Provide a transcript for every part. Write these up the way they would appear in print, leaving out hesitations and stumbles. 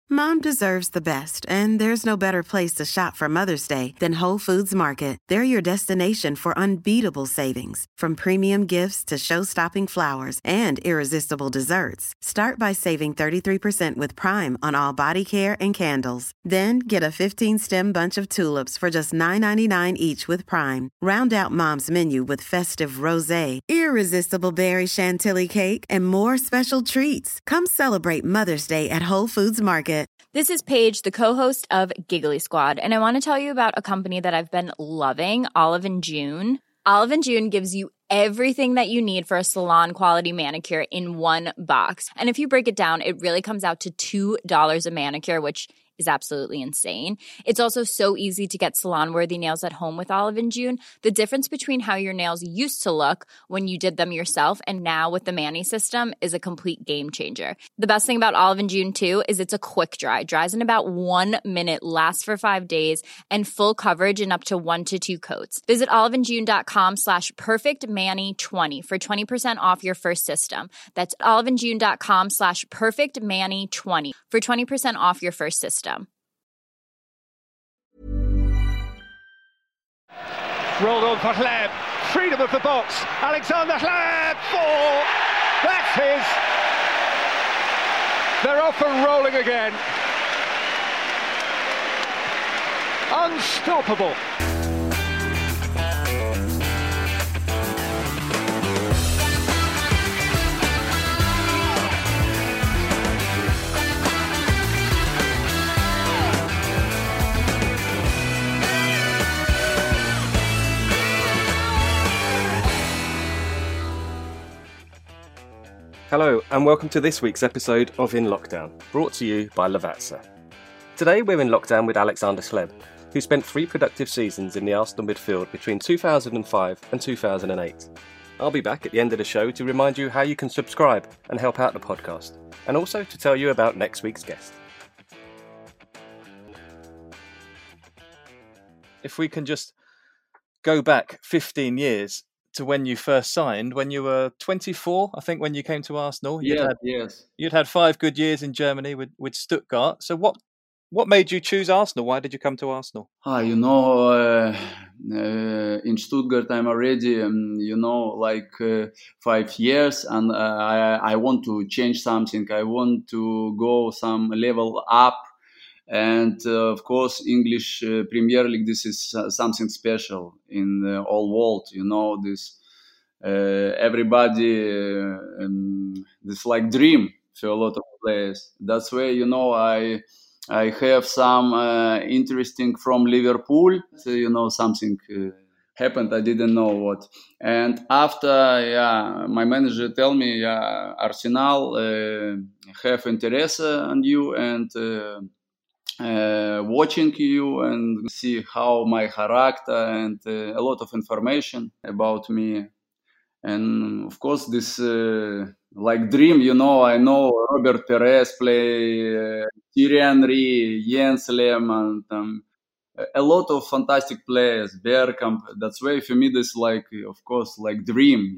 Mom deserves the best, and there's no better place to shop for Mother's Day than Whole Foods Market. They're your destination for unbeatable savings, from premium gifts to show-stopping flowers and irresistible desserts. Start by saving 33% with Prime on all body care and candles. Then get a 15-stem bunch of tulips for just $9.99 each with Prime. Round out Mom's menu with festive rosé, irresistible berry chantilly cake, and more special treats. Come celebrate Mother's Day at Whole Foods Market. This is Paige, the co-host of Giggly Squad, and I want to tell you about a company that I've been loving, Olive & June. Olive & June gives you everything that you need for a salon-quality manicure in one box. And if you break it down, it really comes out to $2 a manicure, which is absolutely insane. It's also so easy to get salon-worthy nails at home with Olive & June. The difference between how your nails used to look when you did them yourself and now with the Mani system is a complete game changer. The best thing about Olive & June, too, is it's a quick dry. Dries in about 1 minute, lasts for 5 days, and full coverage in up to 1 to 2 coats. Visit oliveandjune.com/perfectmani20 for 20% off your first system. That's oliveandjune.com/perfectmani20 for 20% off your first system. Rolled on for Hleb, freedom of the box, Alexander Hleb, 4, that's his, they're off and rolling again, unstoppable. Hello and welcome to this week's episode of In Lockdown, brought to you by Lavazza. Today we're in lockdown with Alexander Hleb, who spent 3 productive seasons in the Arsenal midfield between 2005 and 2008. I'll be back at the end of the show to remind you how you can subscribe and help out the podcast, and also to tell you about next week's guest. If we can just go back 15 years to when you first signed, when you were 24, I think, when you came to Arsenal. Yes. You'd had 5 good years in Germany with Stuttgart. So what made you choose Arsenal? Why did you come to Arsenal? In Stuttgart I'm already, 5 years, and I want to change something. I want to go some level up. And of course, English Premier League, this is something special in the whole world. This everybody, this like dream for a lot of players. That's why I have some interesting from Liverpool. So, something happened. I didn't know what. And after, my manager tell me, Arsenal have interest on you and. Watching you and see how my character and a lot of information about me. And of course, this like dream, I know Robert Perez play, Thierry Henry, Jens Lehmann, a lot of fantastic players, Bergkamp. That's why for me this like, of course, like dream,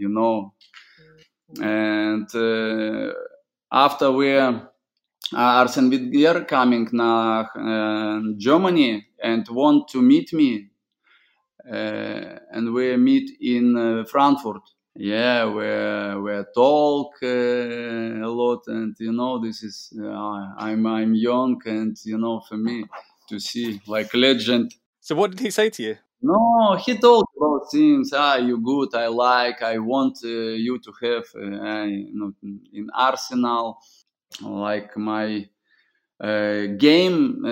And after Arsene Wenger coming now Germany and want to meet me, and we meet in Frankfurt. Yeah, we talk a lot, and this is I'm young, and for me to see like legend. So what did he say to you? No, he talked about things. You good. I want you to have in Arsenal. Like my game,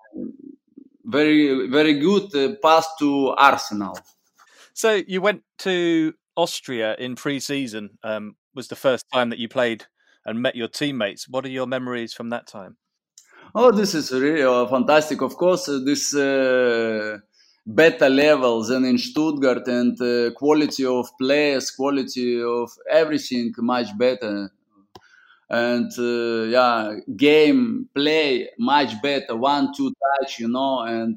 very very good pass to Arsenal. So you went to Austria in pre-season. Was the first time that you played and met your teammates. What are your memories from that time? Oh, this is really fantastic. Of course, this better level than in Stuttgart, and quality of players, quality of everything much better. And game play much better, 1-2 touch, and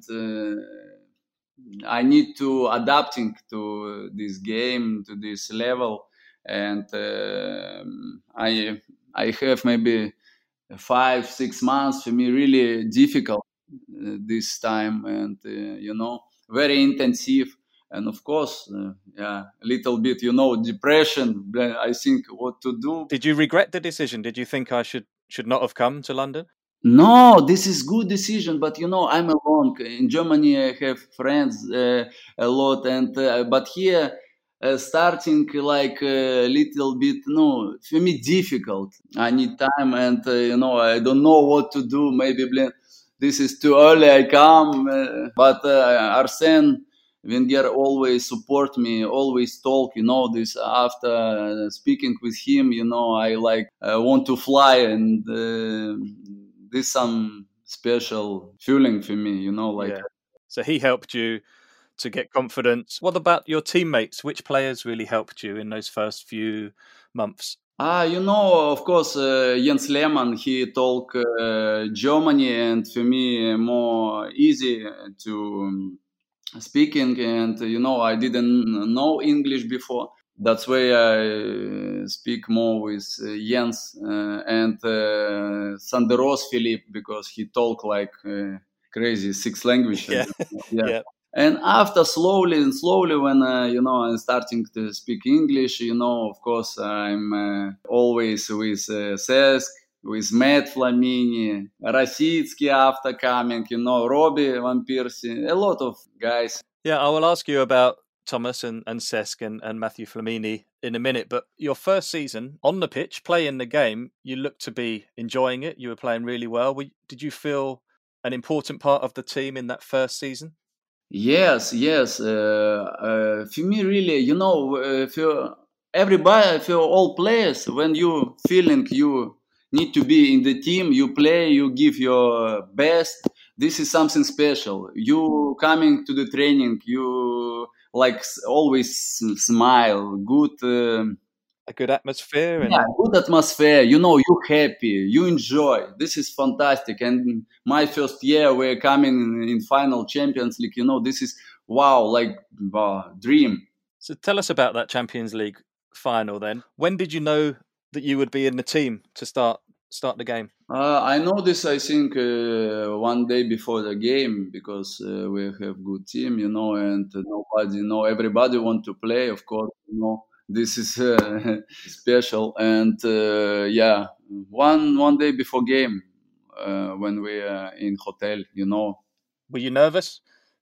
I need to adapting to this game, to this level, and I have maybe 5-6 months for me really difficult this time, and very intensive, and of course, a little bit, depression. I think what to do. Did you regret the decision? Did you think I should not have come to London? No, this is good decision, but I'm alone. In Germany, I have friends a lot, and but here, starting like a little bit, no, for me difficult. I need time, and I don't know what to do. Maybe this is too early. I come, but Arsene Wenger always support me, always talk. This after speaking with him, I like want to fly, and this some special feeling for me. Yeah. So he helped you to get confidence. What about your teammates? Which players really helped you in those first few months? Of course, Jens Lehmann, he talk Germany, and for me more easy to speaking, and I didn't know English before. That's why I speak more with Jens and Sanderos Philippe, because he talk like crazy 6 languages. Yeah. And after slowly and slowly, when I'm starting to speak English, of course, I'm always with Cesc, with Matt Flamini, Rasitsky after coming, Robbie Van Persie, a lot of guys. Yeah, I will ask you about Thomas and Cesc and Matthew Flamini in a minute, but your first season on the pitch, playing the game, you looked to be enjoying it. You were playing really well. Did you feel an important part of the team in that first season? Yes. For me, really, for everybody, for all players, when you feeling you need to be in the team, you play, you give your best. This is something special. You coming to the training, you like always smile, good. A good atmosphere? Yeah, good atmosphere. You happy, you enjoy. This is fantastic. And my first year, we're coming in final Champions League. This is wow, like dream. So tell us about that Champions League final then. When did you know that you would be in the team to start the game? I know this, I think, one day before the game, because we have good team, and everybody want to play, of course, this is special. And one day before game, when we are in hotel, Were you nervous?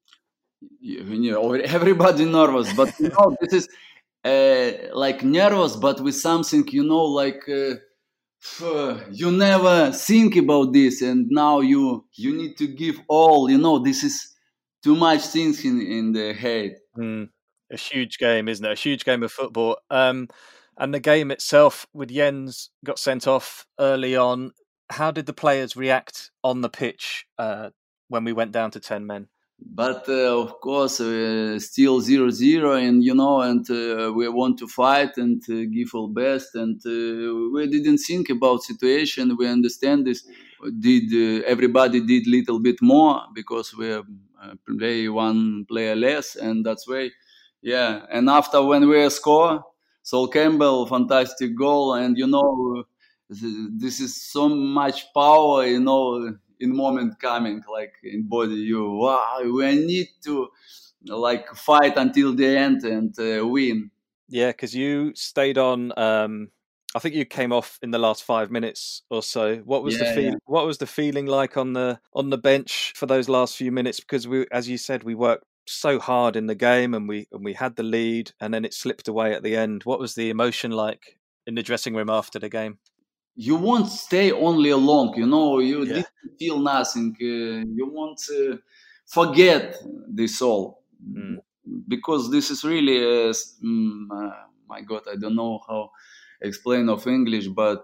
Everybody nervous, but this is like nervous, but with something, like you never think about this, and now you need to give all. This is too much things in the head. A huge game, isn't it? A huge game of football. And the game itself, with Jens got sent off early on, how did the players react on the pitch when we went down to 10 men? But of course, still 0-0, and we want to fight and give our best. And we didn't think about situation. We understand this. Everybody did little bit more because we play one player less, and that's why. Yeah, and after when we score, Sol Campbell, fantastic goal, and this is so much power, in moment coming, like in body, we need to like fight until the end and win. Yeah, because you stayed on. I think you came off in the last 5 minutes or so. What was What was the feeling like on the bench for those last few minutes? Because we, as you said, we worked so hard in the game, and we had the lead, and then it slipped away at the end. What was the emotion like in the dressing room after the game? You won't stay only alone, you didn't feel nothing. You won't forget this all, because this is really, my God, I don't know how explain of English, but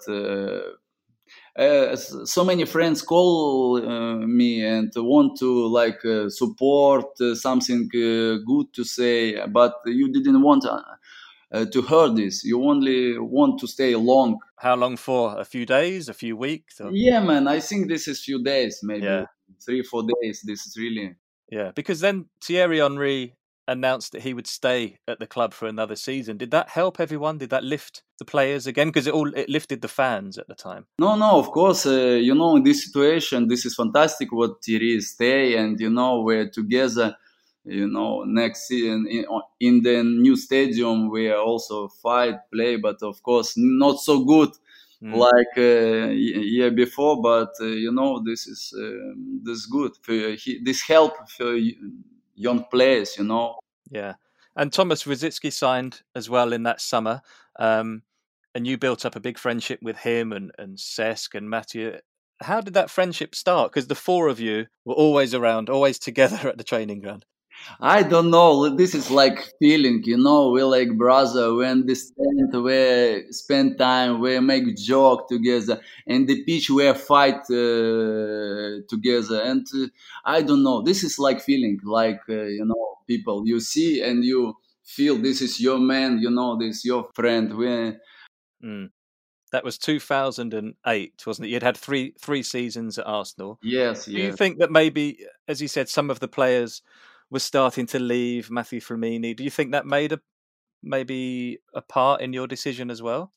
so many friends call me and want to like support something good to say, but you didn't want to hear this. You only want to stay long. How long for? A few days, a few weeks? Or? Yeah, man, I think this is few days, maybe 3-4 days. This is really... Yeah, because then Thierry Henry announced that he would stay at the club for another season. Did that help everyone? Did that lift the players again? Because it lifted the fans at the time. No, of course, in this situation, this is fantastic what Thierry stay, and, we're together, next season in the new stadium, we also play, but of course not so good like year before, but, this is good. This help for young players, Yeah. And Thomas Rosicky signed as well in that summer. And you built up a big friendship with him and Cesc and Mathieu. How did that friendship start? Because the four of you were always around, always together at the training ground. I don't know. This is like feeling, we're like brother. We understand, we spend time, we make joke together, and the pitch we fight together. And I don't know. This is like feeling, like people you see and you feel this is your man. This is your friend. That was 2008, wasn't it? You'd had three seasons at Arsenal. Yes. Do you think that maybe, as you said, some of the players were starting to leave, Mathieu Flamini? Do you think that made maybe a part in your decision as well?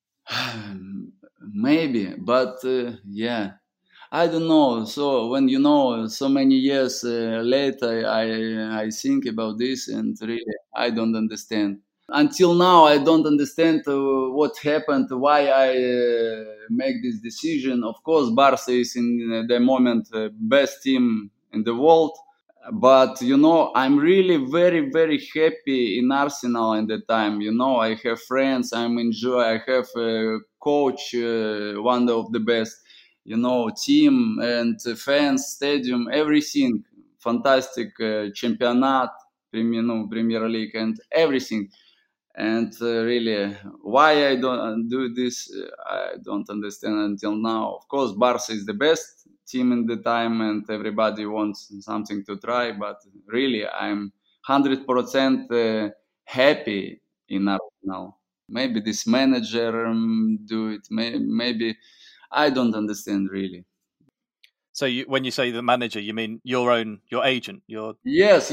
Maybe, but yeah, I don't know. So when so many years later, I think about this, and really I don't understand. Until now, I don't understand what happened, why I make this decision. Of course, Barca is in the moment best team in the world. But, I'm really very, very happy in Arsenal at the time. I have friends, I have a coach, one of the best, team and fans, stadium, everything. Fantastic championat, Premier League and everything. And really, why I don't do this, I don't understand until now. Of course, Barca is the best team in the time and everybody wants something to try, but really I'm 100% happy in Arsenal. Maybe this manager do it, maybe I don't understand really. So when you say the manager, you mean your agent? Yes.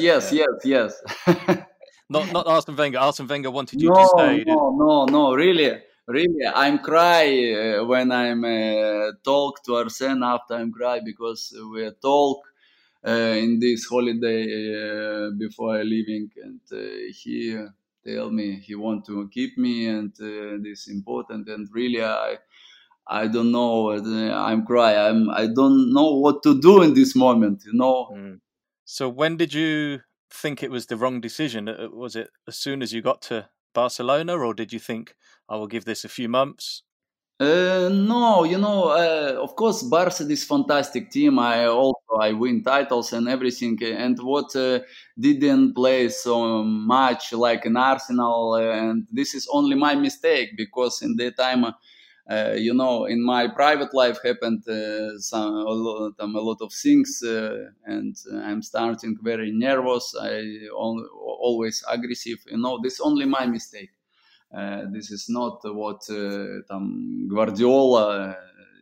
Not Arsene Wenger. Arsene Wenger wanted you to stay. No, really, I'm cry when I'm talk to Arsene. After I'm cry because we talk in this holiday before leaving, and he tell me he want to keep me, and this important. And really, I don't know. I'm cry. I don't know what to do in this moment. So when did you think it was the wrong decision? Was it as soon as you got to Barcelona, or did you think I will give this a few months? No, of course, Barca is fantastic team. I win titles and everything. And what didn't play so much like in Arsenal, and this is only my mistake because in that time, in my private life happened a lot of things, and I'm starting very nervous. I always aggressive. This only my mistake. This is not what Guardiola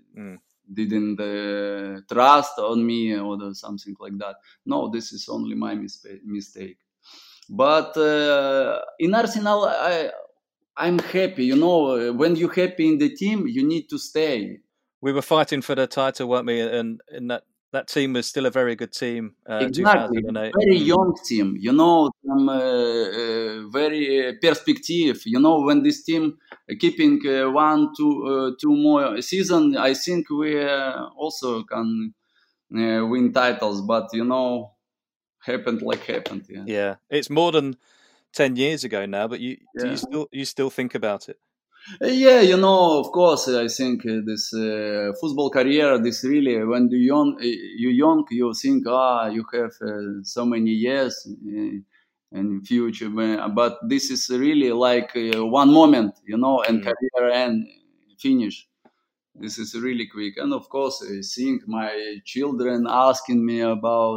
didn't trust on me or something like that. No, this is only my mistake. But in Arsenal, I'm happy. When you're happy in the team, you need to stay. We were fighting for the title, weren't we? And that team was still a very good team. Exactly, 2008. Very young team. Very perspective. When this team keeping 1-2 more season, I think we also can win titles. But happened. Yeah, it's more than 10 years ago now, but do you still think about it? Yeah, of course, I think this football career, this really, when you're young, you think, you have so many years in future, but this is really like one moment, and career and finish. This is really quick. And of course, I think my children asking me about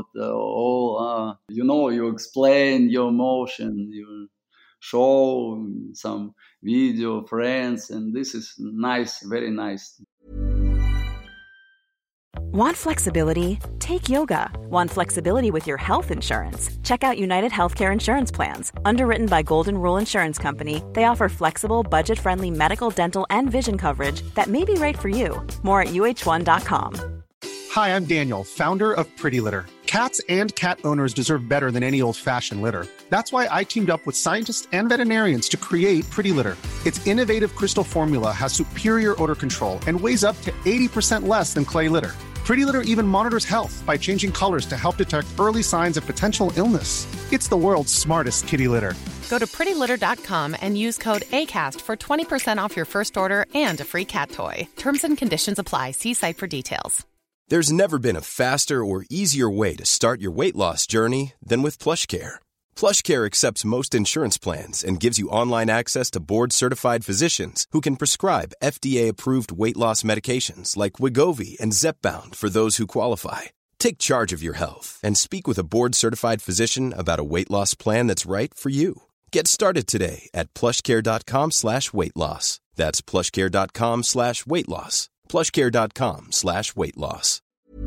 you explain your emotion, you show some video, friends, and this is nice, very nice. Want flexibility? Take yoga. Want flexibility with your health insurance? Check out United Healthcare Insurance Plans. Underwritten by Golden Rule Insurance Company, they offer flexible, budget-friendly medical, dental, and vision coverage that may be right for you. More at uh1.com. Hi, I'm Daniel, founder of Pretty Litter. Cats and cat owners deserve better than any old-fashioned litter. That's why I teamed up with scientists and veterinarians to create Pretty Litter. Its innovative crystal formula has superior odor control and weighs up to 80% less than clay litter. Pretty Litter even monitors health by changing colors to help detect early signs of potential illness. It's the world's smartest kitty litter. Go to prettylitter.com and use code ACAST for 20% off your first order and a free cat toy. Terms and conditions apply. See site for details. There's never been a faster or easier way to start your weight loss journey than with PlushCare. PlushCare accepts most insurance plans and gives you online access to board-certified physicians who can prescribe FDA-approved weight loss medications like Wegovy and Zepbound for those who qualify. Take charge of your health and speak with a board-certified physician about a weight loss plan that's right for you. Get started today at plushcare.com/weight loss. That's plushcare.com/weight loss. plushcare.com/weight loss.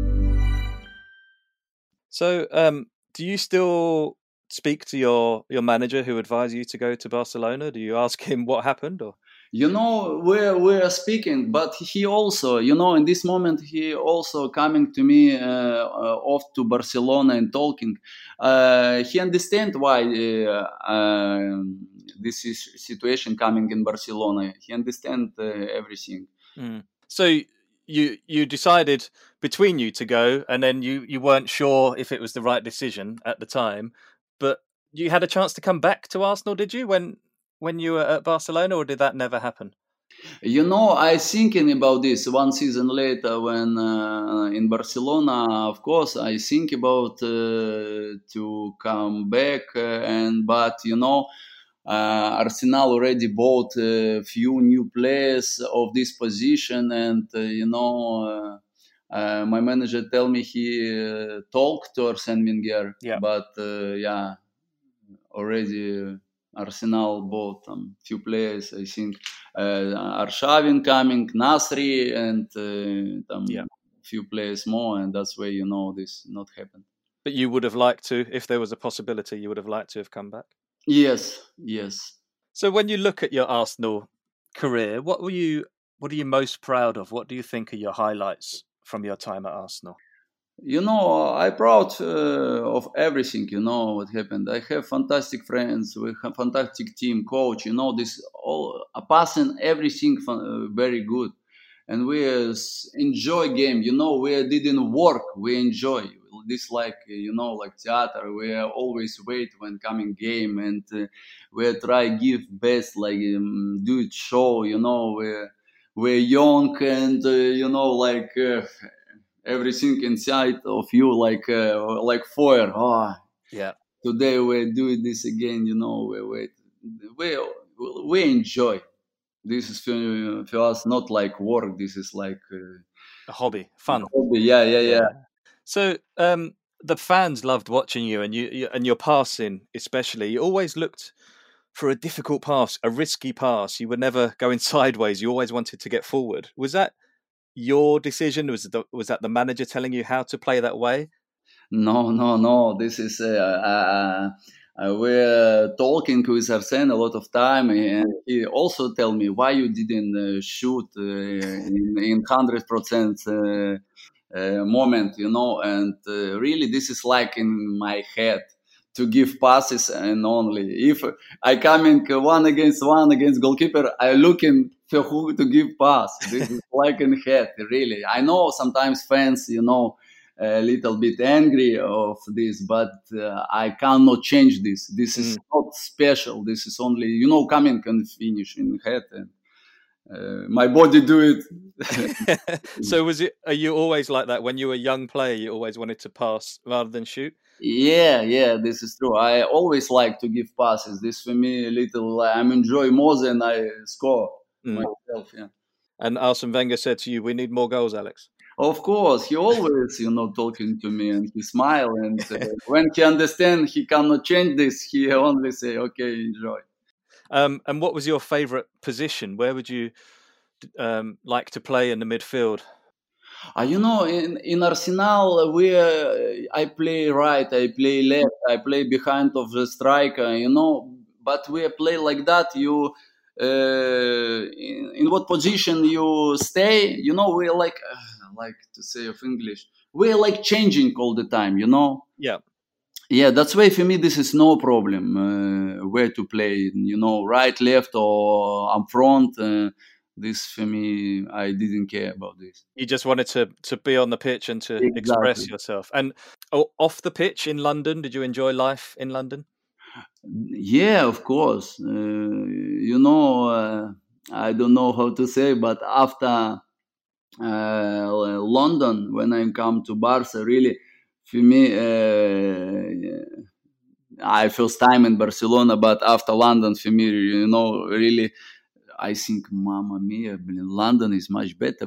So, do you still speak to your manager who advised you to go to Barcelona? Do you ask him what happened? Or we're speaking, but he also, in this moment, he also coming to me off to Barcelona and talking. He understand why this is situation coming in Barcelona. He understand everything. So you decided between you to go, and then you weren't sure if it was the right decision at the time, but you had a chance to come back to Arsenal, did you, when you were at Barcelona, or did that never happen? I thinking about this one season later when in Barcelona, of course, I think about to come back, but Arsenal already bought a few new players of this position, and my manager tell me he talked to Arsene Wenger, but already Arsenal bought few players. I think Arshavin coming, Nasri, and few players more, and that's why this not happened. But you would have liked to, if there was a possibility, you would have liked to have come back. Yes. So when you look at your Arsenal career, what are you most proud of? What do you think are your highlights from your time at Arsenal? I'm proud of everything, what happened. I have fantastic friends, we have fantastic team, coach, this all passing everything very good. And we enjoy game, we didn't work, we enjoy. This like theater, we always wait when coming game, and we try give best, like do it show, we're young, and everything inside of you like fire. Today we're doing this again, we enjoy. This is for us not like work, this is like a hobby, fun. Yeah. So the fans loved watching you, and you and your passing especially. You always looked for a difficult pass, a risky pass. You were never going sideways. You always wanted to get forward. Was that your decision? Was that the manager telling you how to play that way? No. This is we're talking with Arsene a lot of time, and he also tell me why you didn't shoot in 100% moment, and really this is like in my head to give passes, and only if I coming one against goalkeeper, I looking for who to give pass. This is like in head, really. I know sometimes fans, a little bit angry of this, but I cannot change this. This is not special. This is only, coming and finish in head, and my body do it. So are you always like that? When you were a young player, you always wanted to pass rather than shoot? Yeah, this is true. I always like to give passes. This for me a little, I'm enjoy more than I score myself. Yeah. And Arsene Wenger said to you, "We need more goals, Alex." Of course, he always, talking to me, and he smile, and when he understand he cannot change this, he only say, "Okay, enjoy." And what was your favourite position? Where would you like to play in the midfield? In Arsenal, I play right, I play left, I play behind of the striker, but we play like that. In what position you stay, we like to say of English, we're like changing all the time, Yeah. Yeah, that's why for me this is no problem where to play, right, left, or up front. This for me, I didn't care about this. You just wanted to be on the pitch and to express yourself. And off the pitch in London, did you enjoy life in London? Yeah, of course. I don't know how to say, but after London, when I come to Barca, really, for me, I first time in Barcelona, but after London, for me, really, I think, Mamma Mia, London is much better.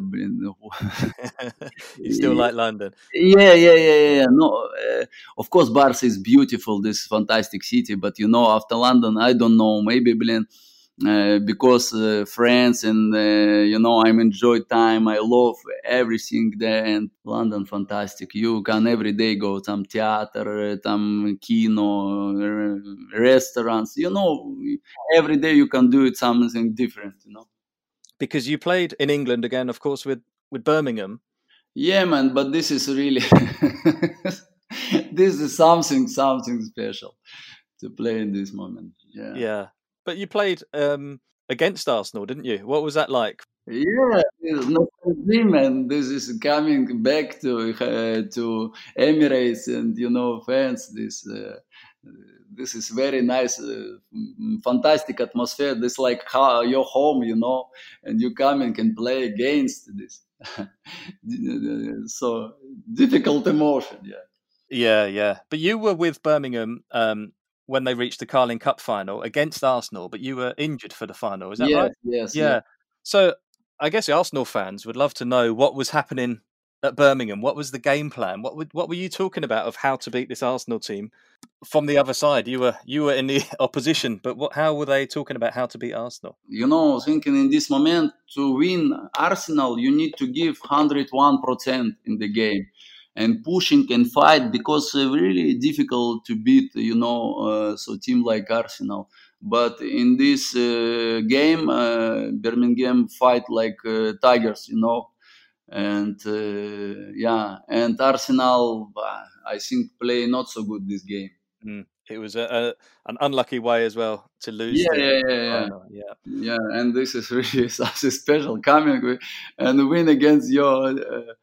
You still like London? Yeah. No, of course, Barca is beautiful, this fantastic city, but after London, I don't know, maybe, because friends and, I'm enjoy time, I love everything there, and London, fantastic. You can every day go some theater, some kino, restaurants, every day you can do it something different, Because you played in England again, of course, with Birmingham. Yeah, man, but this is really, this is something special to play in this moment. Yeah. But you played against Arsenal, didn't you? What was that like? Yeah, it's nostalgia, man. This is coming back to Emirates and fans. This is very nice, fantastic atmosphere. This like your home, and you coming and play against this. So difficult emotion, Yeah. But you were with Birmingham when they reached the Carling Cup final against Arsenal, but you were injured for the final. Is that right? Yes. Yeah. So I guess the Arsenal fans would love to know what was happening at Birmingham. What was the game plan? What were you talking about of how to beat this Arsenal team from the other side? You were in the opposition, but how were they talking about how to beat Arsenal? Thinking in this moment, to win Arsenal, you need to give 101% in the game. And pushing and fight, because really difficult to beat, so team like Arsenal. But in this game, Birmingham fight like tigers, and and Arsenal, I think, play not so good this game. It was an unlucky way as well to lose. Yeah, and this is really something special coming and win against your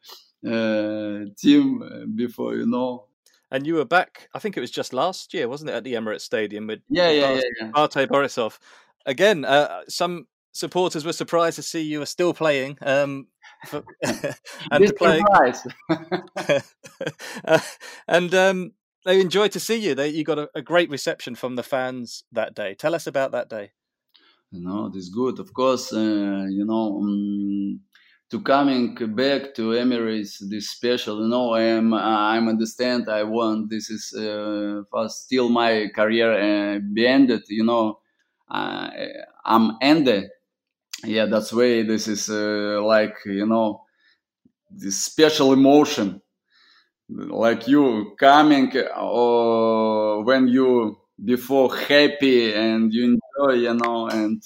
team before, And you were back, I think it was just last year, wasn't it, at the Emirates Stadium with Arte Borisov. Again, some supporters were surprised to see you were still playing. And to play. And they enjoyed to see you. You got a great reception from the fans that day. Tell us about that day. This is good. Of course, to coming back to Emirates, this special, I understand. I want, this is still my career be ended, I'm ended. Yeah, that's why this is this special emotion, like you coming or when you before happy and you enjoy, and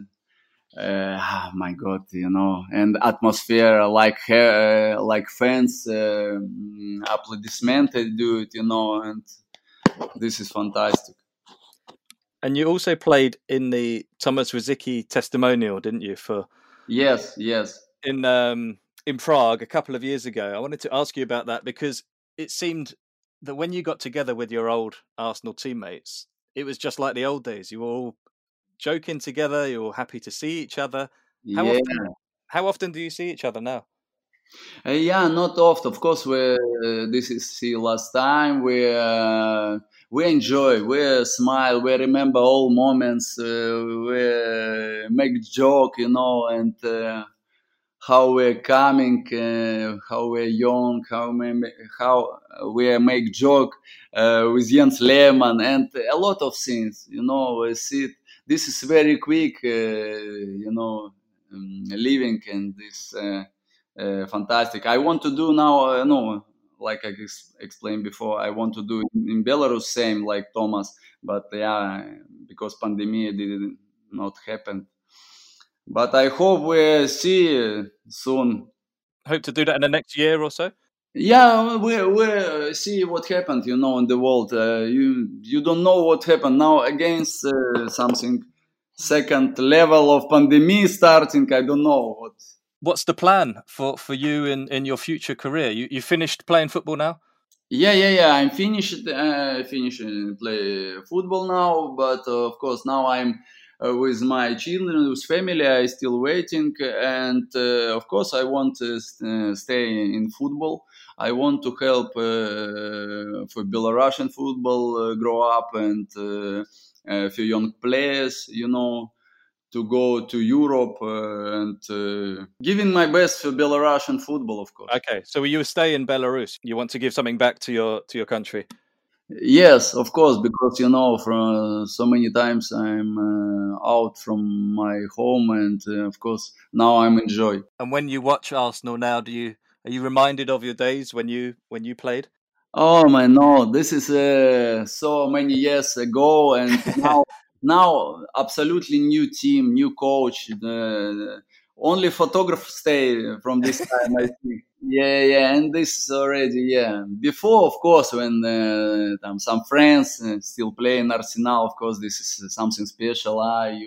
my God, and atmosphere like fans, applaudissement they do it, and this is fantastic. And you also played in the Thomas Rosicky testimonial, didn't you? Yes. In Prague a couple of years ago. I wanted to ask you about that because it seemed that when you got together with your old Arsenal teammates, it was just like the old days. You were all joking together. You're all happy to see each other. How often do you see each other now? Not often. Of course, this is the last time. We enjoy, we smile, we remember all moments, we make joke, and how we're coming, how we're young, how we make joke with Jens Lehmann, and a lot of things, we see it. This is very quick, living in this fantastic. I want to do now, like I explained before, I want to do in Belarus same like Thomas, but because pandemic did not happen. But I hope we see soon. Hope to do that in the next year or so? Yeah, we see what happened, in the world. You don't know what happened now against something second level of pandemic starting. I don't know what. What's the plan for you in your future career? You finished playing football now? Yeah. I'm finished play football now, but of course now I'm with my children, with family. I still waiting, and of course I want to stay in football. I want to help for Belarusian football grow up, and a few young players, to go to Europe and giving my best for Belarusian football, of course. Okay, so you stay in Belarus. You want to give something back to your country. Yes, of course, because from so many times I'm out from my home, and of course now I'm enjoy. And when you watch Arsenal now, are you reminded of your days when you played? Oh man, no! This is so many years ago, and now absolutely new team, new coach. Only photographers stay from this time, I think. Yeah, and this is already, Before, of course, when some friends still play in Arsenal, of course, this is something special.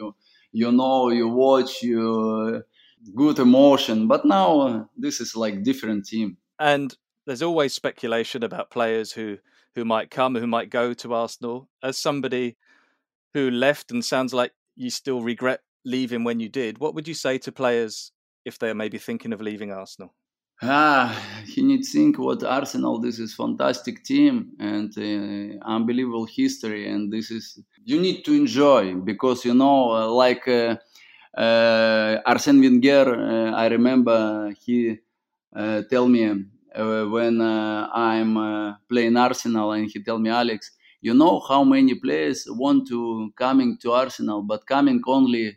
You watch, good emotion. But now this is like different team. And there's always speculation about players who might come, who might go to Arsenal. As somebody who left, and sounds like you still regret leaving when you did, what would you say to players if they're maybe thinking of leaving Arsenal? You need to think what Arsenal, this is fantastic team and unbelievable history, and you need to enjoy, because like Arsene Wenger, I remember he tell me when I'm playing Arsenal, and he tell me, Alex, you know how many players want to coming to Arsenal, but coming only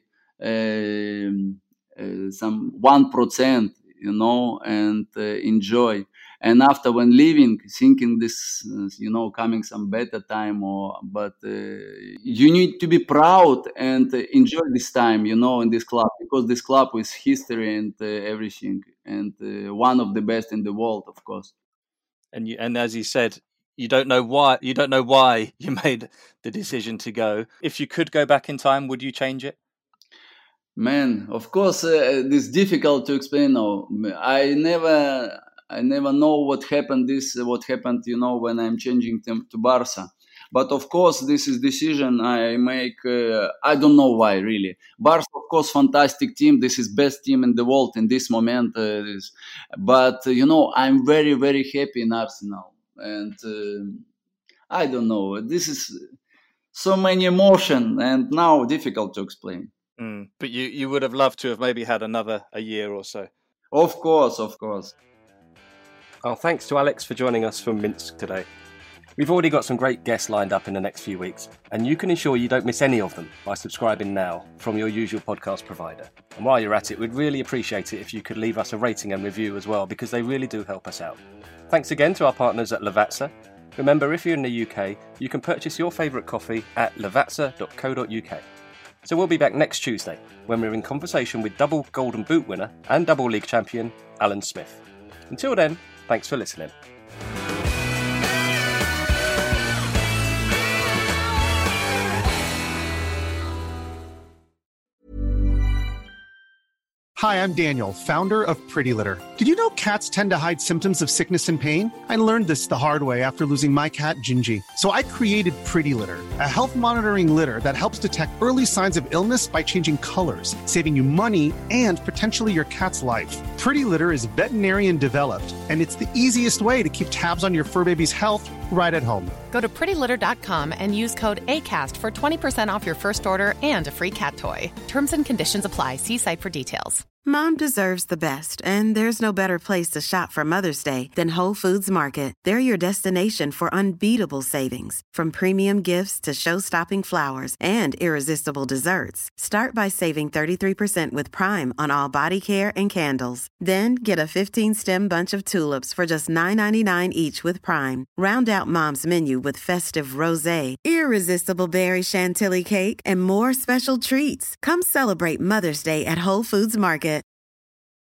some 1%, and enjoy. And after when leaving, thinking this, coming some better time, but you need to be proud and enjoy this time, in this club, because this club is history and everything, and one of the best in the world, of course. And as you said, you don't know why you made the decision to go. If you could go back in time, would you change it? Man, of course, this is difficult to explain now. I never know what happened. When I'm changing them to Barca. But of course, this is decision I make. I don't know why, really. Barca, of course, fantastic team. This is best team in the world in this moment. But I'm very, very happy in Arsenal, and I don't know. This is so many emotion, and now difficult to explain. But you would have loved to have maybe had a year or so. Of course. Oh, thanks to Alex for joining us from Minsk today. We've already got some great guests lined up in the next few weeks, and you can ensure you don't miss any of them by subscribing now from your usual podcast provider. And while you're at it, we'd really appreciate it if you could leave us a rating and review as well, because they really do help us out. Thanks again to our partners at Lavazza. Remember, if you're in the UK, you can purchase your favourite coffee at lavazza.co.uk. So we'll be back next Tuesday when we're in conversation with double Golden Boot winner and double league champion Alan Smith. Until then, thanks for listening. Hi, I'm Daniel, founder of Pretty Litter. Did you know cats tend to hide symptoms of sickness and pain? I learned this the hard way after losing my cat, Gingy. So I created Pretty Litter, a health monitoring litter that helps detect early signs of illness by changing colors, saving you money and potentially your cat's life. Pretty Litter is veterinarian developed, and it's the easiest way to keep tabs on your fur baby's health right at home. Go to prettylitter.com and use code ACAST for 20% off your first order and a free cat toy. Terms and conditions apply. See site for details. Mom deserves the best, and there's no better place to shop for Mother's Day than Whole Foods Market. They're your destination for unbeatable savings, from premium gifts to show-stopping flowers and irresistible desserts. Start by saving 33% with Prime on all body care and candles. Then get a 15-stem bunch of tulips for just $9.99 each with Prime. Round out Mom's menu with festive rosé, irresistible berry chantilly cake, and more special treats. Come celebrate Mother's Day at Whole Foods Market.